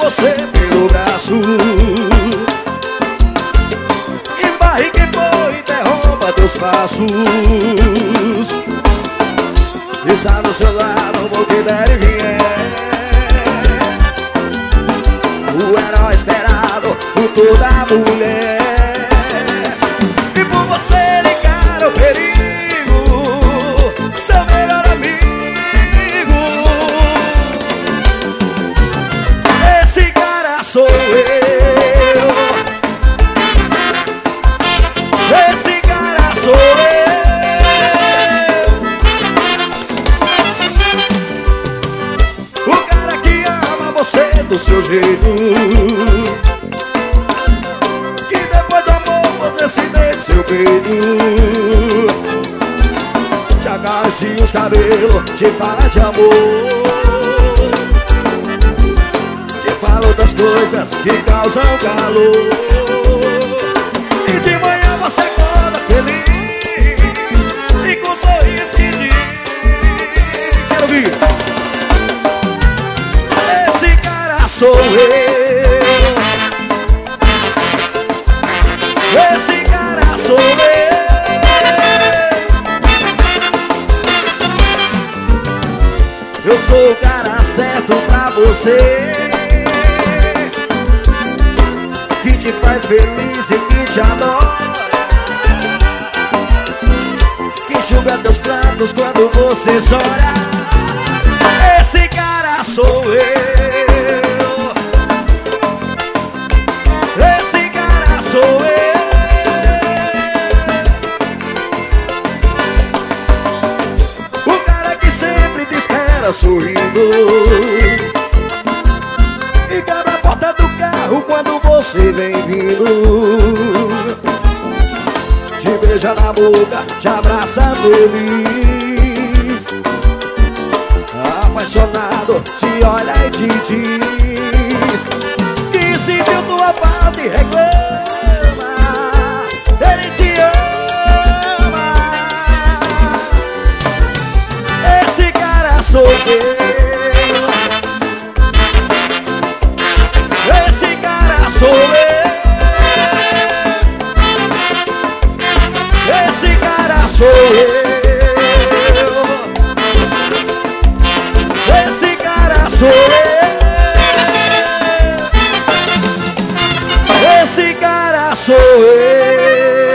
você pelo braço. Esbarre quem for, interrompa teus passos. Está do seu lado, o que der e vier. O herói esperado por toda mulher. E por você ligar o perigo, seu melhor amigo. Esse cara sou eu. Esse cara sou eu. O cara que ama você do seu jeito, que depois do amor você se deita seu peito. Te acaricia os cabelos, te fala de amor, te fala outras coisas que causam calor. E de manhã você acorda feliz e com um sorriso que diz: quero ouvir. Esse cara sou eu. Esse cara sou eu. Eu sou o cara certo pra você, que te faz feliz e que te adora, que enxuga teus pratos quando você chora. Esse cara sou eu. Esse cara sou eu. O cara que sempre te espera sorrindo e abre a porta do carro quando você vem vindo, te beija na boca, te abraça feliz, apaixonado, te olha e te diz que sentiu tua falta e reclama, ele te ama. Esse cara sou eu. Esse cara sou eu. Esse cara sou eu. Esse cara sou eu. Esse cara sou eu.